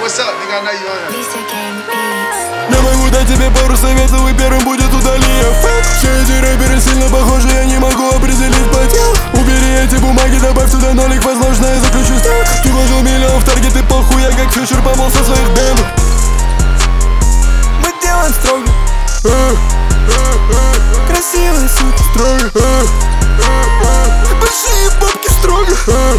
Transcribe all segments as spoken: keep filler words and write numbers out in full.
what's up, nigga? I know you on it. Я могу дать тебе пару советов, и первым будет удали эффект. Все эти рэперы сильно похожи, я не могу определить потел. Убери эти бумаги, добавь сюда нолик, возможно, я заключу стек. Ты вложил миллион в таргет, и похуй, я как фьючер попал со своих бендов. Мы делаем строго, красивые суки строго, большие бабки строго,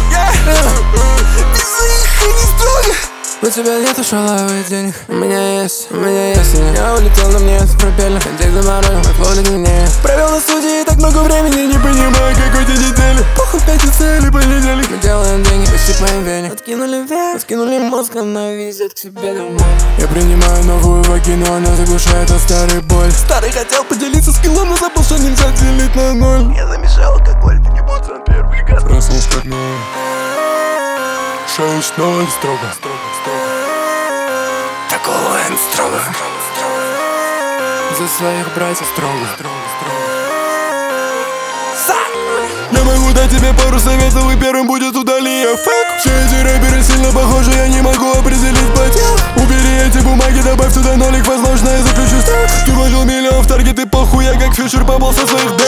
без их и не строго. У тебя нету шаловых денег, у меня есть, у меня есть. Я улетел, но мне это пропеллер, контекст заморожен, отводит меня. Провел на студии так много времени, не понимаю, какой день недели. Похуй пятница или понедельник. Мы делаем деньги, почти по вене. Откинули вверх, откинули мозг, она везет к себе домой. Я принимаю новую вагину, она заглушает от старой боль. Старый хотел поделиться скиллом, но забыл, что нельзя делить на ноль. Я замешал алкоголь, ты не будь сам первый газ. Проснулся как ноль. Шесть ноль строго, строго, строго. Такого Н строго. За своих братьев строго, строго, строго. Я могу дать тебе пару советов, и первым будет удали эффект. Все эти рэперы сильно похожи, я не могу определить потел. Убери эти бумаги, добавь сюда нолик, возможно, я заключу стек. Ты вложил миллион в таргет, и похуй, я как фьючер попал со своих